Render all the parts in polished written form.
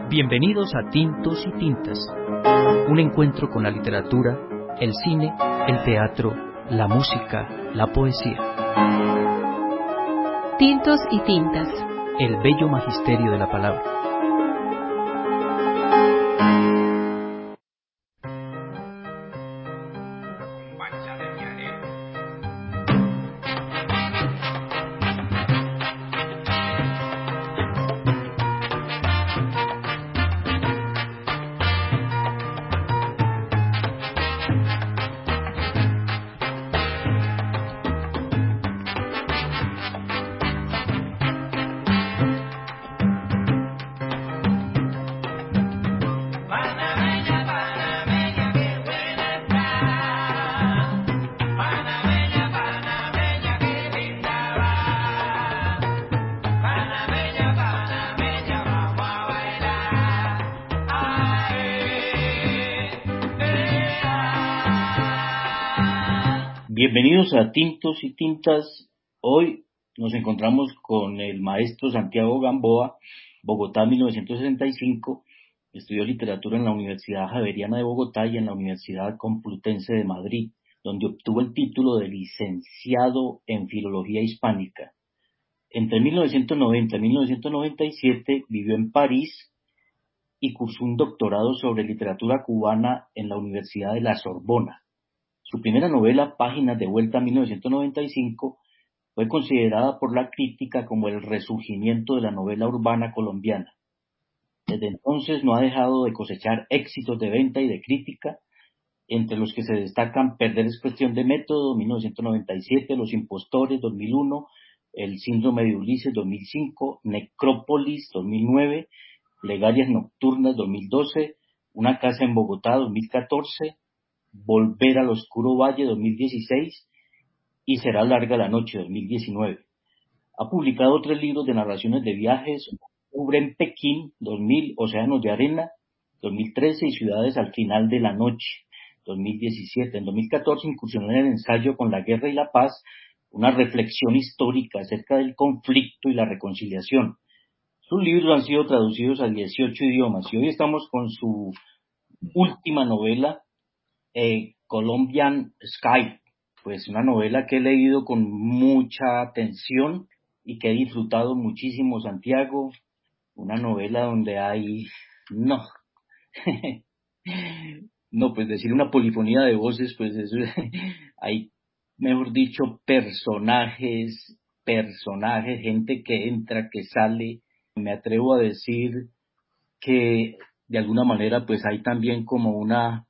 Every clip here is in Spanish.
Bienvenidos a Tintos y Tintas, un encuentro con la literatura, el cine, el teatro, la música, la poesía. Tintos y Tintas, el bello magisterio de la palabra. Bienvenidos a Tintos y Tintas. Hoy nos encontramos con el maestro Santiago Gamboa, Bogotá 1965. Estudió literatura en la Universidad Javeriana de Bogotá y en la Universidad Complutense de Madrid, donde obtuvo el título de licenciado en Filología Hispánica. Entre 1990 y 1997 vivió en París y cursó un doctorado sobre literatura cubana en la Universidad de la Sorbona. Su primera novela, Páginas de Vuelta 1995, fue considerada por la crítica como el resurgimiento de la novela urbana colombiana. Desde entonces no ha dejado de cosechar éxitos de venta y de crítica, entre los que se destacan Perder es cuestión de método, 1997, Los impostores, 2001, El síndrome de Ulises, 2005, Necrópolis, 2009, Plegarias nocturnas, 2012, Una casa en Bogotá, 2014, Volver al oscuro valle, 2016, y Será larga la noche, 2019. Ha publicado 3 libros de narraciones de viajes: Octubre en Pekín, 2000, Océanos de arena, 2013, y Ciudades al final de la noche, 2017. En 2014 incursionó en el ensayo Con la guerra y la paz, una reflexión histórica acerca del conflicto y la reconciliación. Sus libros han sido traducidos a 18 idiomas y hoy estamos con su última novela, Colombian Sky, pues una novela que he leído con mucha atención y que he disfrutado muchísimo, Santiago. Una novela donde hay, no, no, pues decir una polifonía de voces, pues eso, hay, mejor dicho, personajes, gente que entra, que sale. Me atrevo a decir que de alguna manera pues hay también como una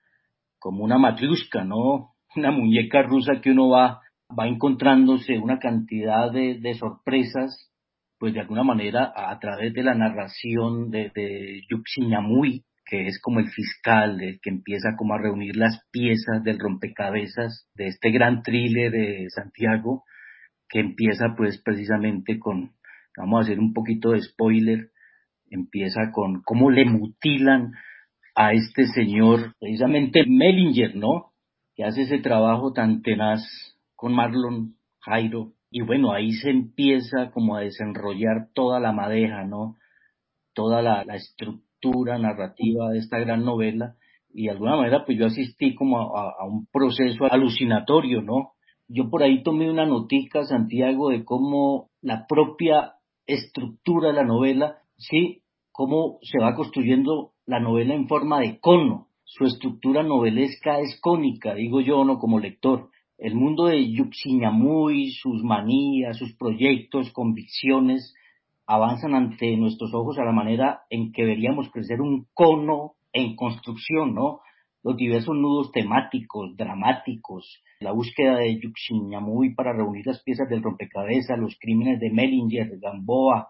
matriushka, ¿no? Una muñeca rusa que uno va encontrándose una cantidad de sorpresas, pues de alguna manera a través de la narración de Yuxinamuy, que es como el fiscal, el que empieza como a reunir las piezas del rompecabezas de este gran thriller de Santiago, que empieza pues precisamente con, vamos a hacer un poquito de spoiler, empieza con cómo le mutilan a este señor, precisamente Mellinger, ¿no? Que hace ese trabajo tan tenaz con Marlon Jairo. Y bueno, ahí se empieza como a desenrollar toda la madeja, ¿no? Toda la estructura narrativa de esta gran novela. Y de alguna manera, pues yo asistí como a un proceso alucinatorio, ¿no? Yo por ahí tomé una notica, Santiago, de cómo la propia estructura de la novela, sí, cómo se va construyendo la novela en forma de cono. Su estructura novelesca es cónica, digo yo, no como lector. El mundo de Yuxinamuy, sus manías, sus proyectos, convicciones, avanzan ante nuestros ojos a la manera en que veríamos crecer un cono en construcción, ¿no? Los diversos nudos temáticos, dramáticos, la búsqueda de Yuxinamuy para reunir las piezas del rompecabezas, los crímenes de Mellinger, Gamboa,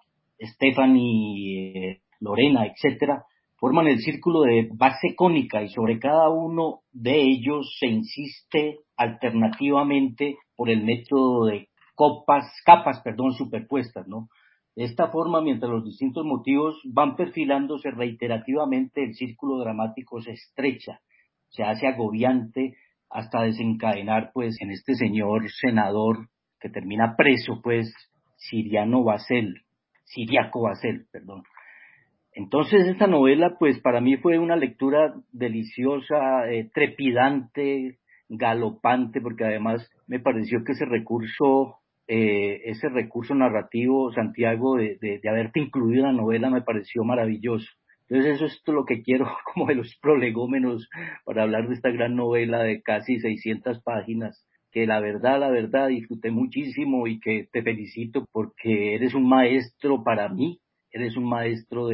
Stephanie, Lorena, etcétera, forman el círculo de base cónica y sobre cada uno de ellos se insiste alternativamente por el método de capas, superpuestas, ¿no? De esta forma, mientras los distintos motivos van perfilándose reiterativamente, el círculo dramático se estrecha, se hace agobiante hasta desencadenar, pues, en este señor senador que termina preso, pues, Ciriaco Basel, perdón. Entonces esta novela pues para mí fue una lectura deliciosa, trepidante, galopante, porque además me pareció que ese recurso narrativo, Santiago, de haberte incluido en la novela me pareció maravilloso. Entonces eso es todo lo que quiero como de los prolegómenos para hablar de esta gran novela de casi 600 páginas, que la verdad disfruté muchísimo y que te felicito porque eres un maestro para mí, eres un maestro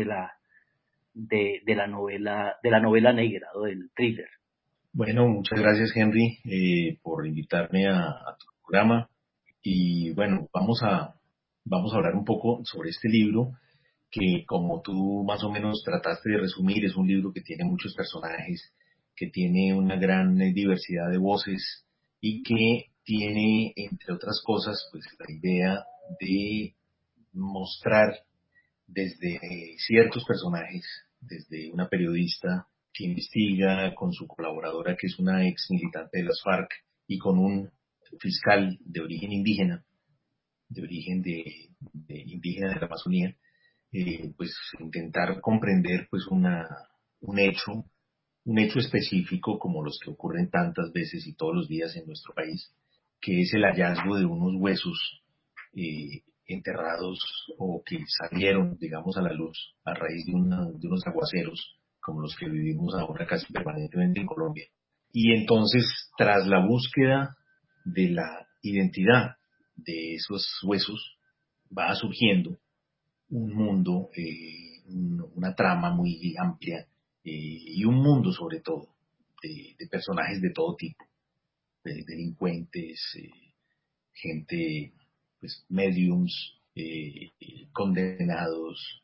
de la novela negra o del thriller. Bueno, muchas gracias Henry por invitarme a tu programa y bueno, vamos a hablar un poco sobre este libro que como tú más o menos trataste de resumir, es un libro que tiene muchos personajes, que tiene una gran diversidad de voces y que tiene, entre otras cosas, pues la idea de mostrar desde ciertos personajes, desde una periodista que investiga con su colaboradora que es una ex militante de las FARC y con un fiscal de origen indígena, de origen de indígena de la Amazonía, pues intentar comprender pues un hecho específico como los que ocurren tantas veces y todos los días en nuestro país, que es el hallazgo de unos huesos enterrados o que salieron, digamos, a la luz a raíz de unos aguaceros como los que vivimos ahora casi permanentemente en Colombia. Y entonces, tras la búsqueda de la identidad de esos huesos, va surgiendo un mundo, una trama muy amplia y un mundo sobre todo de personajes de todo tipo, de delincuentes, gente, pues mediums, condenados,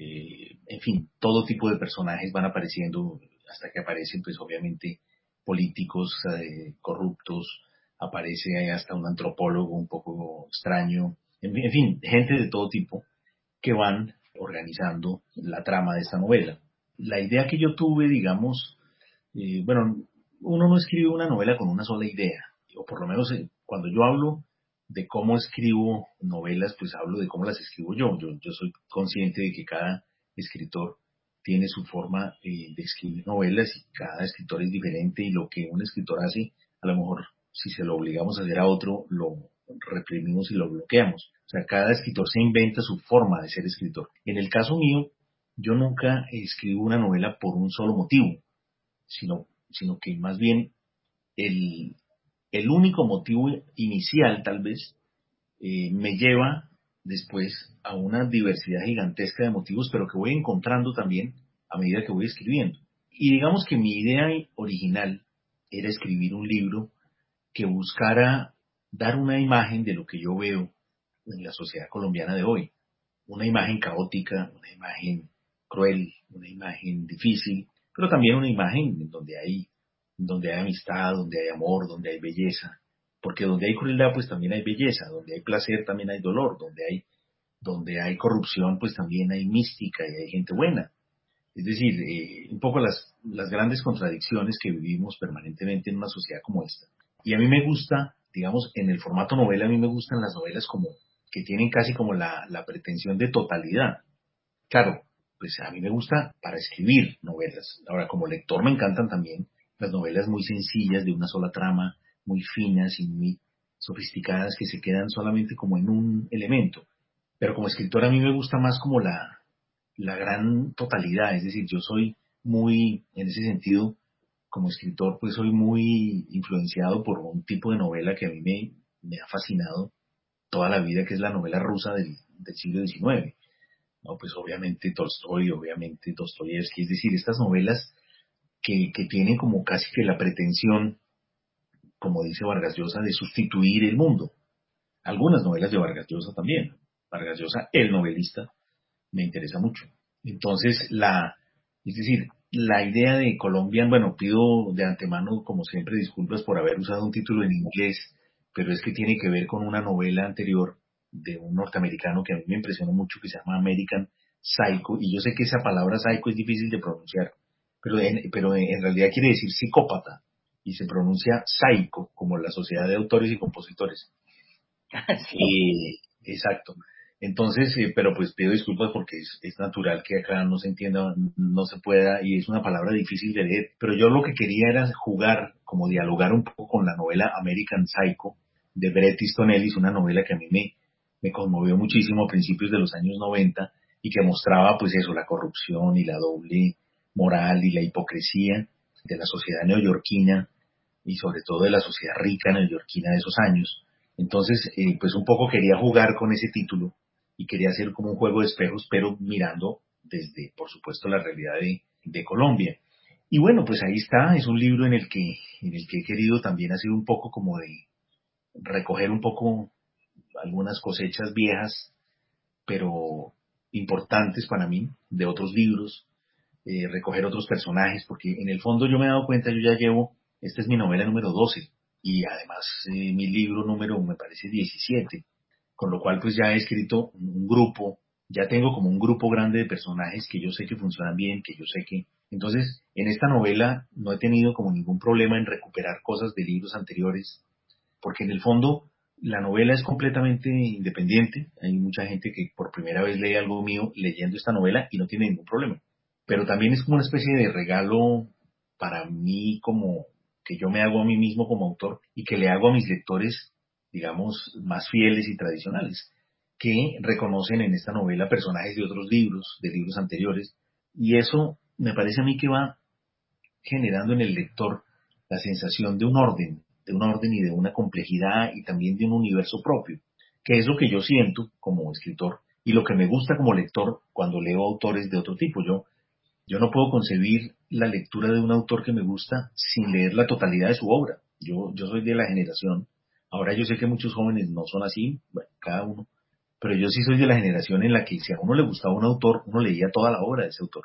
en fin, todo tipo de personajes van apareciendo hasta que aparecen pues obviamente políticos corruptos, aparece hasta un antropólogo un poco extraño, en fin, gente de todo tipo que van organizando la trama de esta novela. La idea que yo tuve, digamos, bueno, uno no escribe una novela con una sola idea, o por lo menos cuando yo hablo de cómo escribo novelas, pues hablo de cómo las escribo yo. Yo soy consciente de que cada escritor tiene su forma de escribir novelas y cada escritor es diferente y lo que un escritor hace, a lo mejor si se lo obligamos a hacer a otro, lo reprimimos y lo bloqueamos. O sea, cada escritor se inventa su forma de ser escritor. En el caso mío, yo nunca escribo una novela por un solo motivo, sino que más bien el, el único motivo inicial tal vez me lleva después a una diversidad gigantesca de motivos, pero que voy encontrando también a medida que voy escribiendo. Y digamos que mi idea original era escribir un libro que buscara dar una imagen de lo que yo veo en la sociedad colombiana de hoy. Una imagen caótica, una imagen cruel, una imagen difícil, pero también una imagen donde hay amistad, donde hay amor, donde hay belleza. Porque donde hay crueldad, pues también hay belleza, donde hay placer, también hay dolor, donde hay corrupción, pues también hay mística y hay gente buena. Es decir, un poco las grandes contradicciones que vivimos permanentemente en una sociedad como esta. Y a mí me gusta, digamos, en el formato novela, a mí me gustan las novelas como que tienen casi como la pretensión de totalidad. Claro, pues a mí me gusta para escribir novelas. Ahora, como lector me encantan también las novelas muy sencillas, de una sola trama, muy finas y muy sofisticadas, que se quedan solamente como en un elemento. Pero como escritor a mí me gusta más como la gran totalidad, es decir, yo soy muy, en ese sentido, como escritor, pues soy muy influenciado por un tipo de novela que a mí me ha fascinado toda la vida, que es la novela rusa del siglo XIX. ¿No? Pues obviamente Tolstoy, obviamente Dostoyevsky, es decir, estas novelas que tienen como casi que la pretensión, como dice Vargas Llosa, de sustituir el mundo. Algunas novelas de Vargas Llosa también. Vargas Llosa, el novelista, me interesa mucho. Entonces, es decir, la idea de Colombia, bueno, pido de antemano, como siempre, disculpas por haber usado un título en inglés, pero es que tiene que ver con una novela anterior de un norteamericano que a mí me impresionó mucho, que se llama American Psycho, y yo sé que esa palabra psycho es difícil de pronunciar, pero en realidad quiere decir psicópata, y se pronuncia psycho, como la Sociedad de Autores y Compositores. Sí. Exacto. Entonces, pero pues pido disculpas porque es natural que acá no se entienda, no se pueda, y es una palabra difícil de leer. Pero yo lo que quería era jugar, como dialogar un poco con la novela American Psycho de Bret Easton Ellis, una novela que a mí me conmovió muchísimo a principios de los años 90 y que mostraba pues eso, la corrupción y la doble moral y la hipocresía de la sociedad neoyorquina y sobre todo de la sociedad rica neoyorquina de esos años. Entonces, pues un poco quería jugar con ese título y quería hacer como un juego de espejos, pero mirando desde, por supuesto, la realidad de Colombia. Y bueno, pues ahí está, es un libro en el que he querido también hacer un poco como de recoger un poco algunas cosechas viejas, pero importantes para mí, de otros libros, recoger otros personajes, porque en el fondo yo me he dado cuenta, yo ya llevo, esta es mi novela número 12, y además mi libro número, me parece, 17, con lo cual pues ya he escrito un grupo, ya tengo como un grupo grande de personajes que yo sé que funcionan bien, que yo sé que... Entonces, en esta novela no he tenido como ningún problema en recuperar cosas de libros anteriores, porque en el fondo la novela es completamente independiente. Hay mucha gente que por primera vez lee algo mío leyendo esta novela y no tiene ningún problema. Pero también es como una especie de regalo para mí, como que yo me hago a mí mismo como autor y que le hago a mis lectores, digamos, más fieles y tradicionales, que reconocen en esta novela personajes de otros libros, de libros anteriores, y eso me parece a mí que va generando en el lector la sensación de un orden y de una complejidad y también de un universo propio, que es lo que yo siento como escritor y lo que me gusta como lector cuando leo autores de otro tipo. Yo no puedo concebir la lectura de un autor que me gusta sin leer la totalidad de su obra. Yo soy de la generación, ahora yo sé que muchos jóvenes no son así, bueno, cada uno, pero yo sí soy de la generación en la que si a uno le gustaba un autor, uno leía toda la obra de ese autor.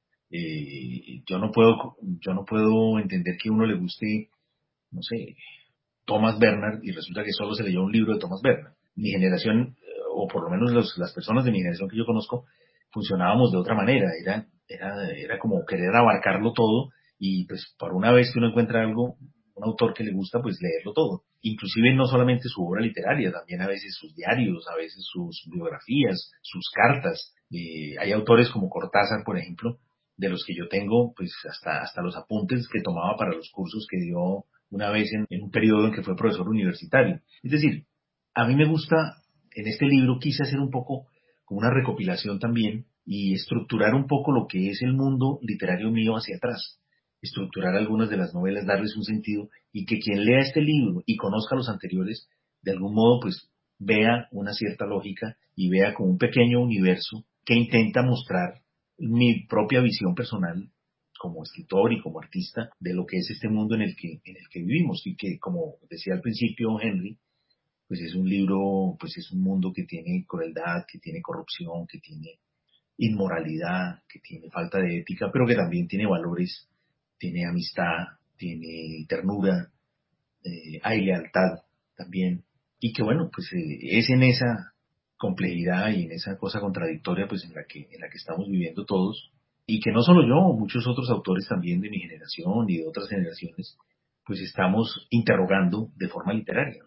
Yo no puedo entender que a uno le guste, no sé, Thomas Bernard y resulta que solo se leyó un libro de Thomas Bernard. Mi generación, o por lo menos las personas de mi generación que yo conozco, funcionábamos de otra manera. Era como querer abarcarlo todo y pues por una vez que uno encuentra algo, un autor que le gusta, pues leerlo todo. Inclusive no solamente su obra literaria, también a veces sus diarios, a veces sus biografías, sus cartas. Hay autores como Cortázar, por ejemplo, de los que yo tengo, pues hasta los apuntes que tomaba para los cursos que dio una vez en un periodo en que fue profesor universitario. Es decir, a mí me gusta, en este libro quise hacer un poco como una recopilación también y estructurar un poco lo que es el mundo literario mío hacia atrás. Estructurar algunas de las novelas, darles un sentido y que quien lea este libro y conozca los anteriores, de algún modo pues vea una cierta lógica y vea como un pequeño universo que intenta mostrar mi propia visión personal como escritor y como artista de lo que es este mundo en el que vivimos y que, como decía al principio Henry, pues es un libro, pues es un mundo que tiene crueldad, que tiene corrupción, que tiene inmoralidad, que tiene falta de ética, pero que también tiene valores, tiene amistad, tiene ternura, hay lealtad también, y que bueno, pues es en esa complejidad y en esa cosa contradictoria pues en la que estamos viviendo todos, y que no solo yo, muchos otros autores también de mi generación y de otras generaciones, pues estamos interrogando de forma literaria.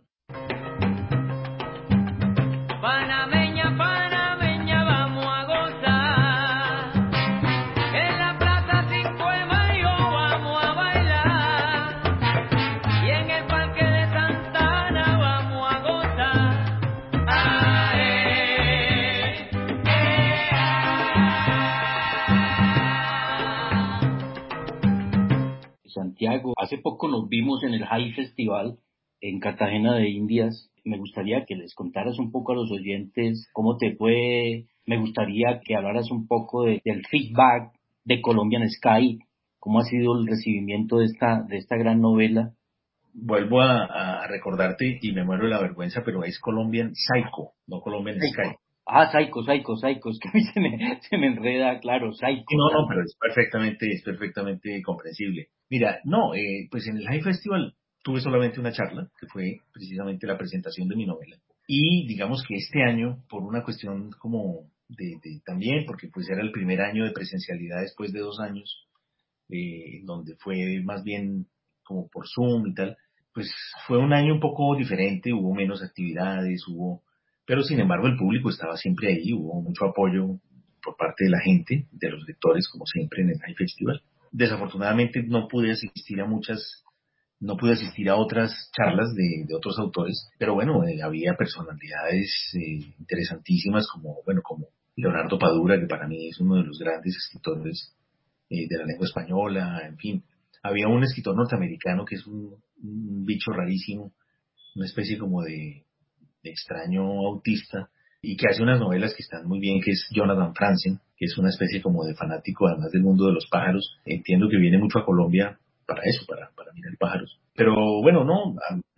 Panameña, panameña, vamos a gozar. En la plaza 5 de Mayo vamos a bailar. Y en el parque de Santa Ana vamos a gozar. Ae, Santiago, hace poco nos vimos en el High Festival en Cartagena de Indias. Me gustaría que les contaras un poco a los oyentes cómo te fue. Me gustaría que hablaras un poco del feedback de Colombian Sky, cómo ha sido el recibimiento de esta gran novela. Vuelvo a recordarte y me muero de la vergüenza, pero es Colombian Psycho, no Colombian Sky. Psycho. Psycho, es que a mí se me enreda, claro, Sí, Psycho, no, no, tal. pero es perfectamente comprensible. Mira, no, pues en el High Festival tuve solamente una charla, que fue precisamente la presentación de mi novela. Y digamos que este año, por una cuestión como también, porque pues era el primer año de presencialidad después de 2 años, donde fue más bien como por Zoom y tal, pues fue un año un poco diferente, hubo menos actividades, hubo pero sin embargo el público estaba siempre ahí, hubo mucho apoyo por parte de la gente, de los lectores, como siempre en el High Festival. Desafortunadamente no pude asistir a otras charlas de otros autores, pero bueno, había personalidades interesantísimas como Leonardo Padura, que para mí es uno de los grandes escritores de la lengua española, en fin. Había un escritor norteamericano que es un bicho rarísimo, una especie como de extraño autista, y que hace unas novelas que están muy bien, que es Jonathan Franzen, que es una especie como de fanático además del mundo de los pájaros. Entiendo que viene mucho a Colombia para eso, para mirar pájaros. Pero bueno, no,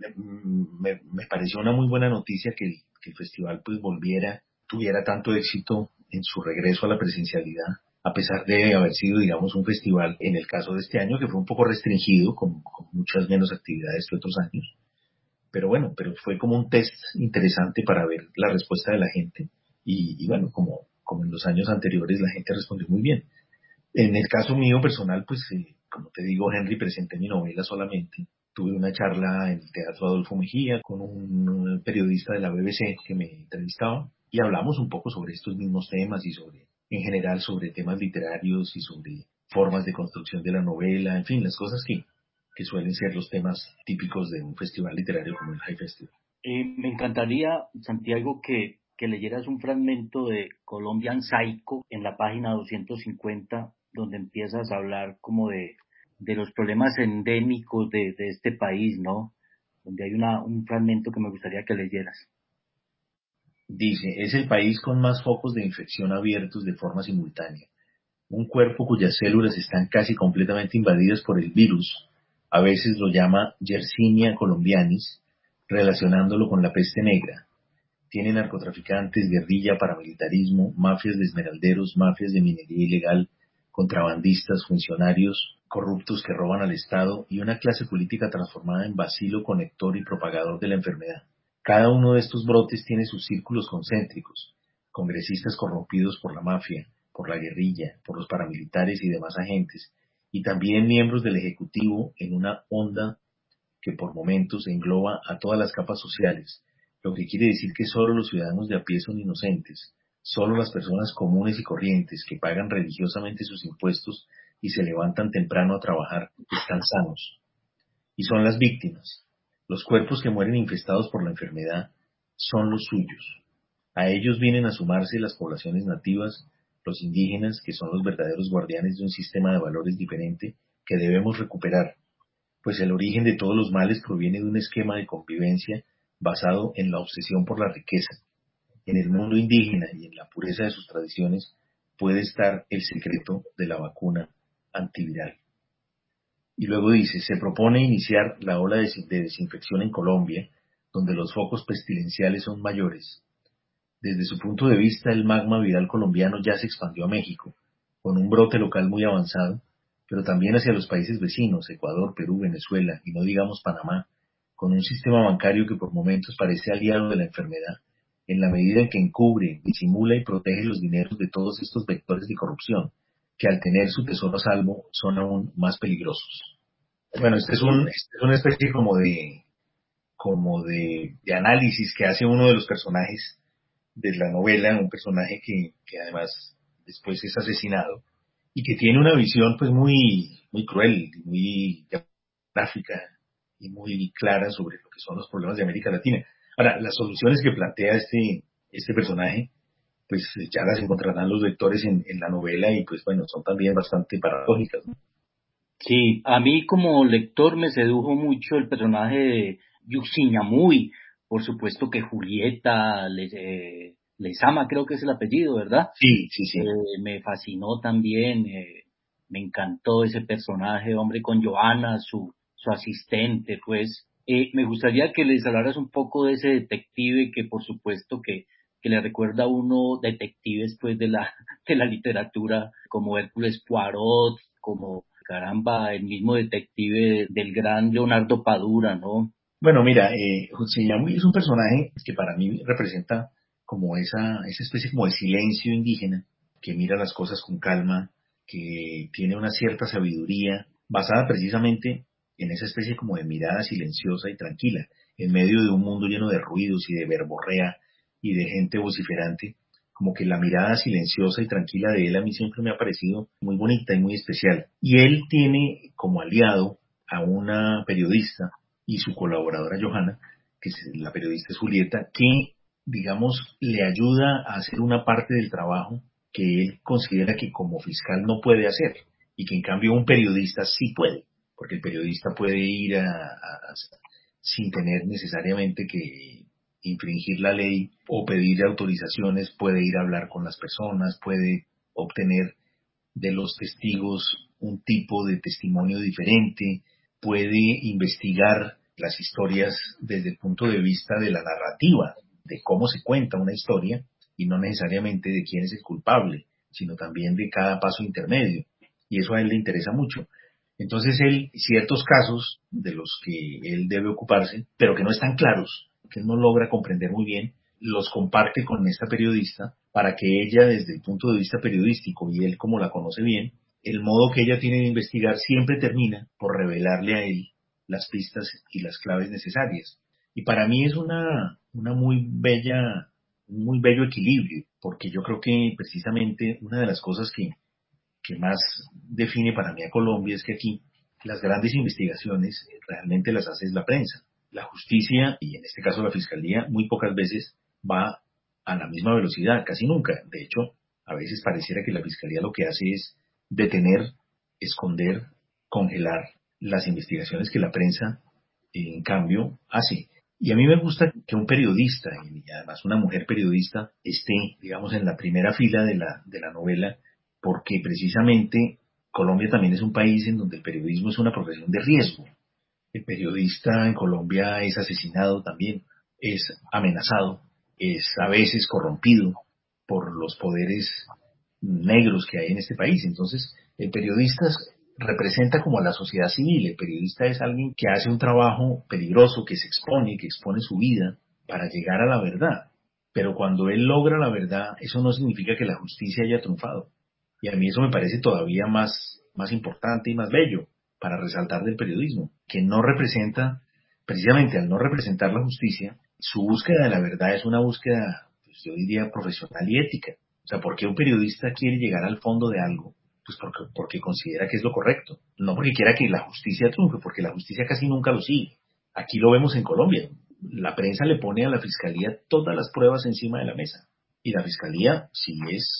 me pareció una muy buena noticia que el festival pues tuviera tanto éxito en su regreso a la presencialidad, a pesar de haber sido, digamos, un festival, en el caso de este año, que fue un poco restringido, con muchas menos actividades que otros años. Pero bueno, fue como un test interesante para ver la respuesta de la gente. Y bueno, como en los años anteriores, la gente respondió muy bien. En el caso mío personal, pues, como te digo, Henry, presenté mi novela solamente. Tuve una charla en el Teatro Adolfo Mejía con un periodista de la BBC que me entrevistaba y hablamos un poco sobre estos mismos temas y en general, sobre temas literarios y sobre formas de construcción de la novela, en fin, las cosas que suelen ser los temas típicos de un festival literario como el High Festival. Me encantaría, Santiago, que leyeras un fragmento de Colombian Psycho en la página 250, donde empiezas a hablar como de los problemas endémicos de este país, ¿no? Donde hay un fragmento que me gustaría que leyeras. Dice, es el país con más focos de infección abiertos de forma simultánea. Un cuerpo cuyas células están casi completamente invadidas por el virus, a veces lo llama Yersinia colombianis, relacionándolo con la peste negra. Tiene narcotraficantes, guerrilla, paramilitarismo, mafias de esmeralderos, mafias de minería ilegal, contrabandistas, funcionarios corruptos que roban al Estado y una clase política transformada en bacilo conector y propagador de la enfermedad. Cada uno de estos brotes tiene sus círculos concéntricos, congresistas corrompidos por la mafia, por la guerrilla, por los paramilitares y demás agentes, y también miembros del Ejecutivo en una onda que por momentos engloba a todas las capas sociales, lo que quiere decir que solo los ciudadanos de a pie son inocentes, solo las personas comunes y corrientes que pagan religiosamente sus impuestos y se levantan temprano a trabajar están sanos. Y son las víctimas. Los cuerpos que mueren infestados por la enfermedad son los suyos. A ellos vienen a sumarse las poblaciones nativas, los indígenas, que son los verdaderos guardianes de un sistema de valores diferente que debemos recuperar, pues el origen de todos los males proviene de un esquema de convivencia basado en la obsesión por la riqueza. En el mundo indígena y en la pureza de sus tradiciones puede estar el secreto de la vacuna antiviral. Y luego dice, se propone iniciar la ola de desinfección en Colombia, donde los focos pestilenciales son mayores. Desde su punto de vista, el magma viral colombiano ya se expandió a México, con un brote local muy avanzado, pero también hacia los países vecinos, Ecuador, Perú, Venezuela y no digamos Panamá, con un sistema bancario que por momentos parece aliado de la enfermedad, en la medida en que encubre, disimula y protege los dineros de todos estos vectores de corrupción, que al tener su tesoro a salvo son aún más peligrosos. Bueno, este es una especie de análisis que hace uno de los personajes de la novela, un personaje que además después es asesinado y que tiene una visión pues muy cruel, muy gráfica y muy clara sobre lo que son los problemas de América Latina. Ahora, las soluciones que plantea este personaje, pues ya las encontrarán los lectores en la novela y pues bueno, son también bastante paradójicas, ¿no? Sí, a mí como lector me sedujo mucho el personaje de Yuxinamuy. Por supuesto que Julieta Lezama, creo que es el apellido, ¿verdad? Sí, sí, sí. Me fascinó también, me encantó ese personaje, hombre, con Joana, su asistente, pues. Me gustaría que les hablaras un poco de ese detective que por supuesto que le recuerda a uno detectives pues de la literatura como Hércules Poirot, como caramba, el mismo detective del gran Leonardo Padura, ¿no? Bueno, mira, José Yamuy es un personaje que para mí representa como esa especie como de silencio indígena, que mira las cosas con calma, que tiene una cierta sabiduría, basada precisamente en esa especie como de mirada silenciosa y tranquila, en medio de un mundo lleno de ruidos y de verborrea, y de gente vociferante, como que la mirada silenciosa y tranquila de él a mí siempre me ha parecido muy bonita y muy especial. Y él tiene como aliado a una periodista y su colaboradora Johanna, la periodista es Julieta, que, digamos, le ayuda a hacer una parte del trabajo que él considera que como fiscal no puede hacer y que en cambio un periodista sí puede, porque el periodista puede ir sin tener necesariamente que infringir la ley o pedir autorizaciones, puede ir a hablar con las personas, puede obtener de los testigos un tipo de testimonio diferente, puede investigar las historias desde el punto de vista de la narrativa, de cómo se cuenta una historia y no necesariamente de quién es el culpable, sino también de cada paso intermedio. Y eso a él le interesa mucho. Entonces ciertos casos de los que él debe ocuparse, pero que no están claros, que él no logra comprender muy bien, los comparte con esta periodista para que ella, desde el punto de vista periodístico, y él como la conoce bien, el modo que ella tiene de investigar siempre termina por revelarle a él las pistas y las claves necesarias. Y para mí es una muy bella, un muy bello equilibrio, porque yo creo que precisamente una de las cosas que más define para mí a Colombia es que aquí las grandes investigaciones realmente las hace la prensa. La justicia, y en este caso la fiscalía, muy pocas veces va a la misma velocidad, casi nunca. De hecho, a veces pareciera que la fiscalía lo que hace es detener, esconder, congelar las investigaciones que la prensa, en cambio, hace. Y a mí me gusta que un periodista, y además una mujer periodista, esté, digamos, en la primera fila de la novela, porque precisamente Colombia también es un país en donde el periodismo es una profesión de riesgo. El periodista en Colombia es asesinado también, es amenazado, es a veces corrompido por los poderes negros que hay en este país. Entonces, el periodista representa como a la sociedad civil. El periodista es alguien que hace un trabajo peligroso, que se expone, que expone su vida para llegar a la verdad. Pero cuando él logra la verdad, eso no significa que la justicia haya triunfado. Y a mí eso me parece todavía más importante y más bello para resaltar del periodismo, que no representa, precisamente al no representar la justicia, su búsqueda de la verdad es una búsqueda, pues yo diría, profesional y ética. O sea, ¿por qué un periodista quiere llegar al fondo de algo? Pues porque considera que es lo correcto, no porque quiera que la justicia triunfe, porque la justicia casi nunca lo sigue. Aquí lo vemos en Colombia. La prensa le pone a la fiscalía todas las pruebas encima de la mesa. Y la fiscalía, si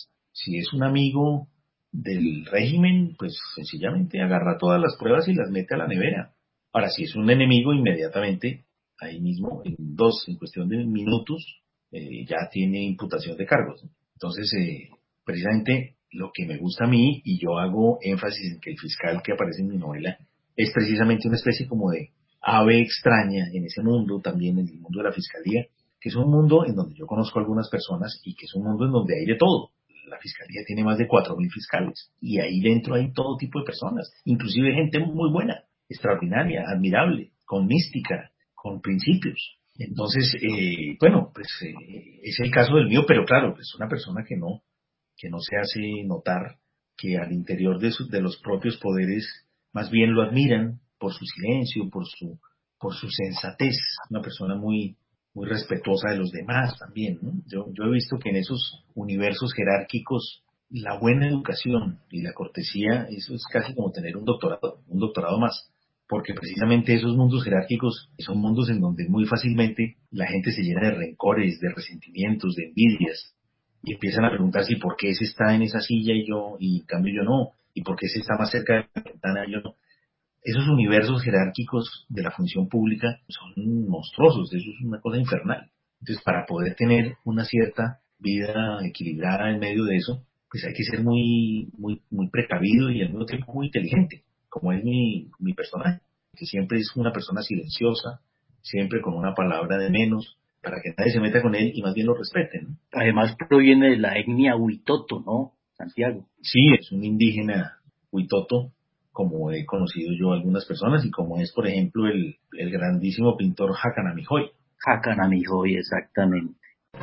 es un amigo del régimen, pues sencillamente agarra todas las pruebas y las mete a la nevera. Ahora, si es un enemigo, inmediatamente, ahí mismo, en cuestión de minutos, ya tiene imputación de cargos. Entonces, precisamente lo que me gusta a mí, y yo hago énfasis en que el fiscal que aparece en mi novela es precisamente una especie como de ave extraña en ese mundo, también en el mundo de la fiscalía, que es un mundo en donde yo conozco a algunas personas y que es un mundo en donde hay de todo. La fiscalía tiene más de 4.000 fiscales y ahí dentro hay todo tipo de personas, inclusive gente muy buena, extraordinaria, admirable, con mística, con principios. Entonces, bueno, pues es el caso del mío, pero claro, es una persona que no se hace notar, que al interior de los propios poderes más bien lo admiran por su silencio, por su sensatez, una persona muy respetuosa de los demás también, ¿no? Yo he visto que en esos universos jerárquicos la buena educación y la cortesía, eso es casi como tener un doctorado más, porque precisamente esos mundos jerárquicos son mundos en donde muy fácilmente la gente se llena de rencores, de resentimientos, de envidias, y empiezan a preguntarse por qué ese está en esa silla y en cambio yo no, y por qué ese está más cerca de la ventana y yo no. Esos universos jerárquicos de la función pública son monstruosos, eso es una cosa infernal. Entonces, para poder tener una cierta vida equilibrada en medio de eso, pues hay que ser muy precavido y al mismo tiempo muy inteligente, como es mi personaje, que siempre es una persona silenciosa, siempre con una palabra de menos, para que nadie se meta con él y más bien lo respete, ¿no? Además proviene de la etnia Huitoto, ¿no, Santiago? Sí, es un indígena huitoto, como he conocido yo a algunas personas, y como es, por ejemplo, el grandísimo pintor Hakan Amijoy. Hakan Amijoy, exactamente.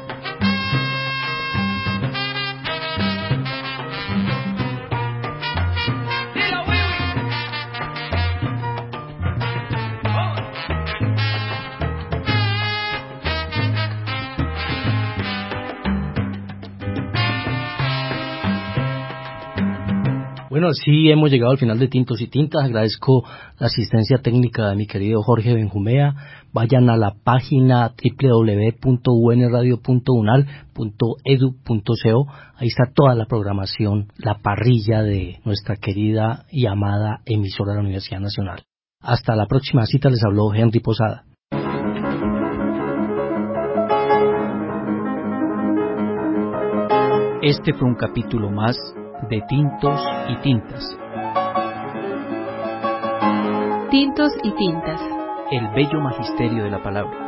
Dilo, Wiwi. Oh. Bueno, sí, hemos llegado al final de Tintos y Tintas. Agradezco la asistencia técnica de mi querido Jorge Benjumea. Vayan a la página www.unradio.unal.edu.co. Ahí está toda la programación, la parrilla de nuestra querida y amada emisora de la Universidad Nacional. Hasta la próxima cita, les habló Henry Posada. Este fue un capítulo más de Tintos y Tintas. Tintos y Tintas. El bello magisterio de la palabra.